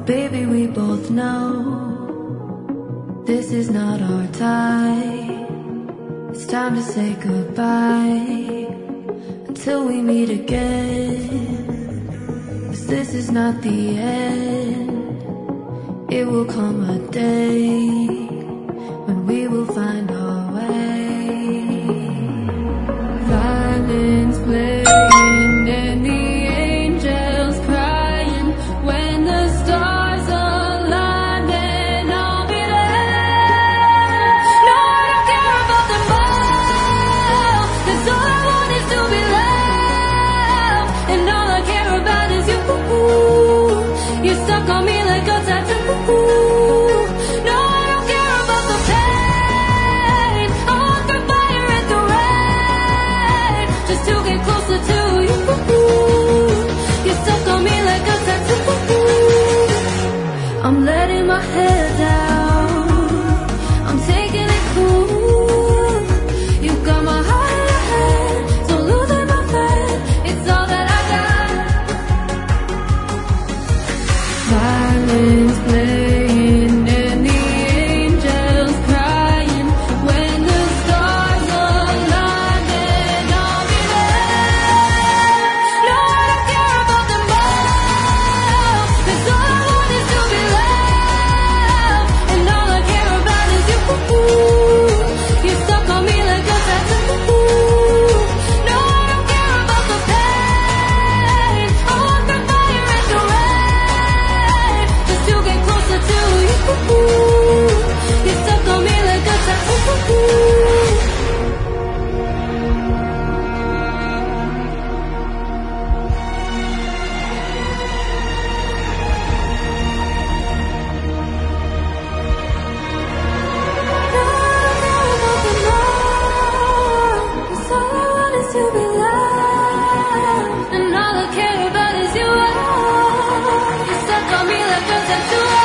Baby, we both know this is not our time. It's time to say goodbye until we meet again. 'Cause this is not the end. It will come a day when we will find our way. Violins playing and the angels crying. When the stars align, then I'll be there. No, I don't care about them all, 'cause all I want is to be loved. And all I care about is you. You're stuck on me like a tattoo. No, I don't care about the pain. I want the fire and the rain, just to get closer to you. You're stuck on me like a tattoo. I'm letting my hair down, I'm taking it cool. You got my heart in your hand, so losing my faith, it's all that I got. Violins playing and the angels crying. When the stars align, then I'll be there. No, I don't care about them all, 'cause all I want is to be loved. And all I care about is you. You're stuck on me like a tattoo. No, I don't care about the pain. I want the fire and the rain, just to get closer to you. You're stuck on me like a tattoo. And all I care about is you. You're stuck on me like a tattoo.